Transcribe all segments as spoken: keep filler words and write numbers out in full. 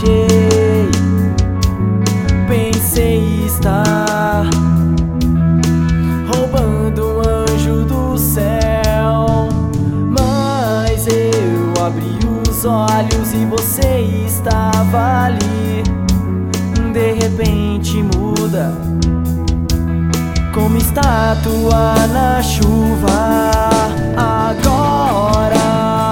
planejei, pensei estar roubando um anjo do céu, mas eu abri os olhos e você estava ali. De repente muda, como estátua na chuva. Agora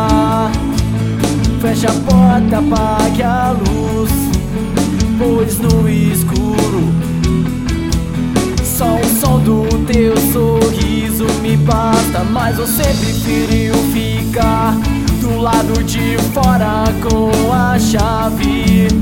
fecha a porta, apague a luz, pois no escuro só o som do teu sorriso me basta. Mas você preferiu ficar do lado de fora com a chave.